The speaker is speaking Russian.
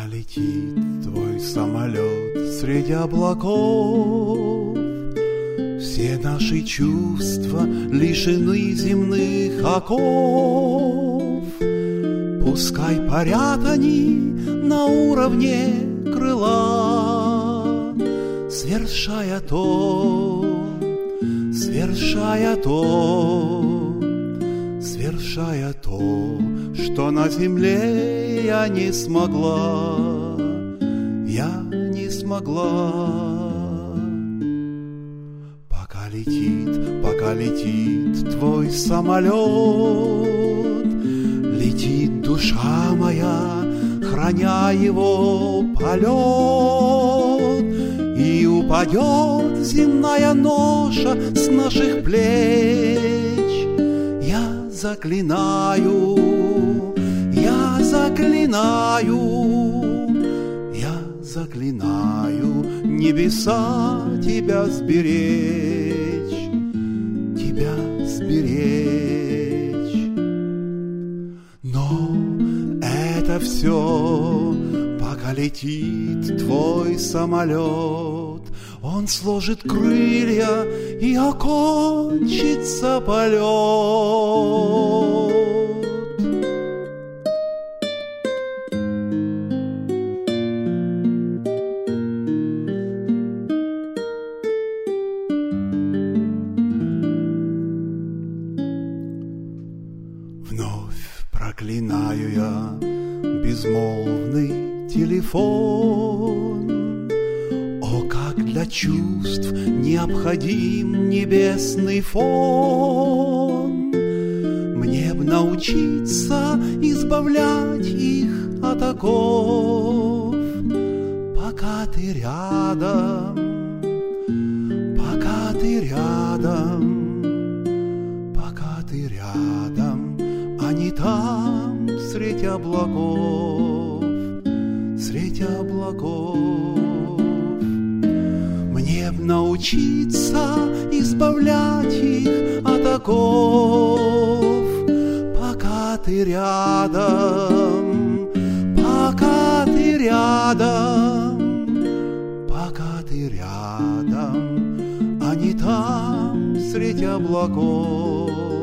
летит твой самолет среди облаков, все наши чувства лишены земных оков. Пускай парят они на уровне крыла, свершая то, что на земле я не смогла, Пока летит твой самолет, летит душа моя, храня его полет, и упадет земная ноша с наших плеч. Я заклинаю небеса тебя сберечь. Но это все, пока летит твой самолет. Он сложит крылья и окончится полет. Вновь проклинаю я безмолвный телефон. О, как для чувств необходим небесный фон! Мне б научиться избавлять их от оков, пока ты рядом, они там средь облаков. Мне б научиться избавлять их от оков, пока ты рядом, они там средь облаков.